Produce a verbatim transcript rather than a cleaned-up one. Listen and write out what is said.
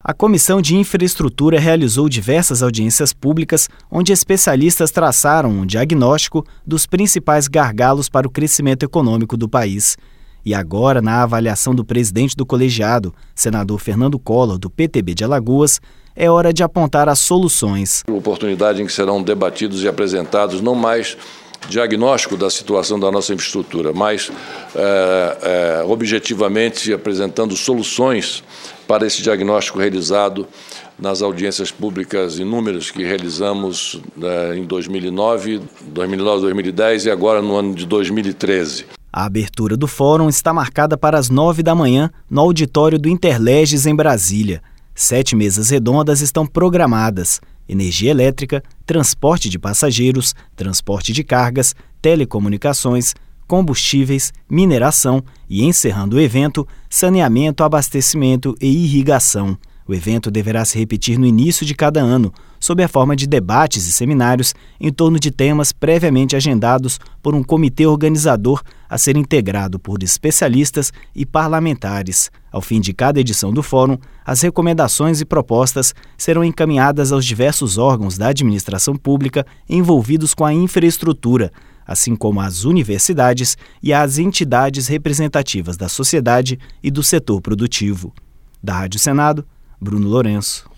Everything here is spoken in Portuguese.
A Comissão de Infraestrutura realizou diversas audiências públicas, onde especialistas traçaram um diagnóstico dos principais gargalos para o crescimento econômico do país. E agora, na avaliação do presidente do colegiado, senador Fernando Collor, do P T B de Alagoas, é hora de apontar as soluções. Oportunidade em que serão debatidos e apresentados não mais diagnóstico da situação da nossa infraestrutura, mas é, é, objetivamente apresentando soluções para esse diagnóstico realizado nas audiências públicas inúmeras que realizamos é, em dois mil e nove, dois mil e nove, dois mil e dez e agora no ano de dois mil e treze. A abertura do fórum está marcada para as nove da manhã no auditório do Interleges, em Brasília. Sete mesas redondas estão programadas: energia elétrica, transporte de passageiros, transporte de cargas, telecomunicações, combustíveis, mineração e, encerrando o evento, saneamento, abastecimento e irrigação. O evento deverá se repetir no início de cada ano, sob a forma de debates e seminários em torno de temas previamente agendados por um comitê organizador a ser integrado por especialistas e parlamentares. Ao fim de cada edição do fórum, as recomendações e propostas serão encaminhadas aos diversos órgãos da administração pública envolvidos com a infraestrutura, assim como às universidades e às entidades representativas da sociedade e do setor produtivo. Da Rádio Senado, Bruno Lourenço.